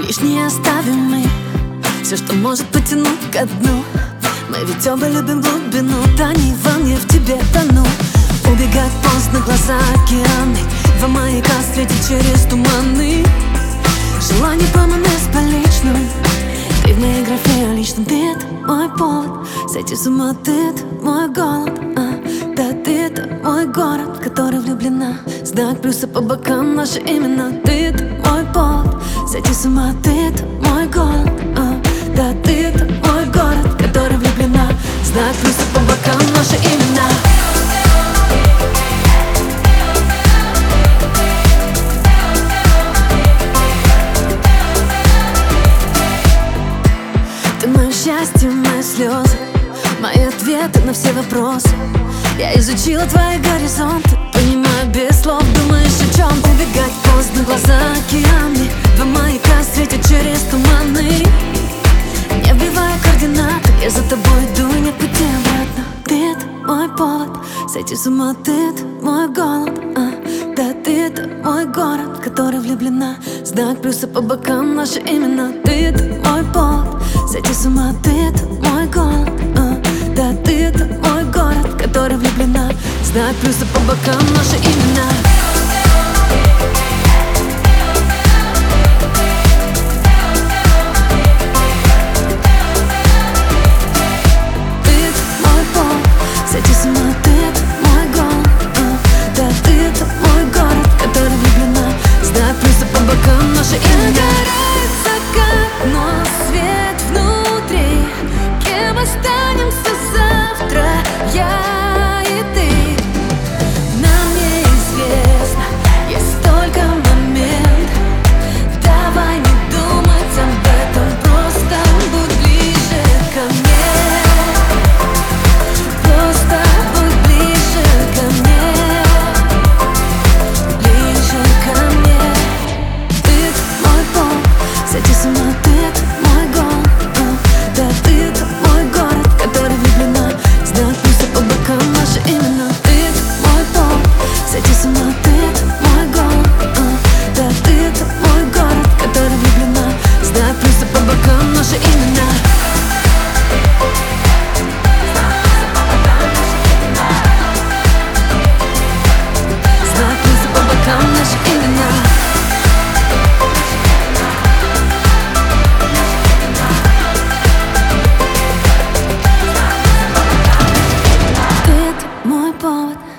Лишнее оставим мы, все, что может потянуть ко дну. Мы ведь оба любим глубину, тони во мне, в тебе тону. Убегать поздно, глаза океаны, два маяка светят через туманы. Желание пламя бесконечно, ты в моей графе о личном, ты — это мой повод сойти с ума, ты — это мой голод. Да, ты — это мой город, в который влюблена. Знак плюса по бокам, наши имена. Ты — это мой повод сойти с ума, ты — это мой голод. Да, ты — это мой город, в который влюблена. Знак плюса по бокам, наши имена. Ты мое счастье, мои слезы, мои ответы на все вопросы. Я изучила твои горизонты, понимаю без слов, думаешь о чем. Убегать поздно, глаза океаны, два маяка светят через туманы. Не вбиваю координаты, я за тобой иду, нет пути обратно. Ты — это мой повод сойти с ума, ты — это мой голод. Да, ты — это мой город, в который влюблена. Знак плюса по бокам, наши имена. Ты — это мой повод сойти с ума, ты — это мой голод. Да, ты — это мой город, в который влюблена. Знак плюса по бокам, наши имена. Сойти с ума, ты — это мой голод. Да, ты — это мой город, в который влюблена. Знак плюса по бокам, наши имена. Горит закат, но свет внутри. Кем останемся завтра, я и ты? Нам неизвестно, есть только момент. Давай не думать об этом, просто будь ближе ко мне. Просто будь ближе ко мне, ближе ко мне. Ты — это мой повод сойти с ума, ты — это мой голод. Да, ты — это мой город, в который влюблена. Знак плюса по бокам, наши имена. Ты — это мой повод сойти с ума, ты — это мой голод. Да, ты — это мой город, в который влюблена. Знак плюса по бокам, наши имена. Знак плюса по бокам, наши имена. Ты — это мой повод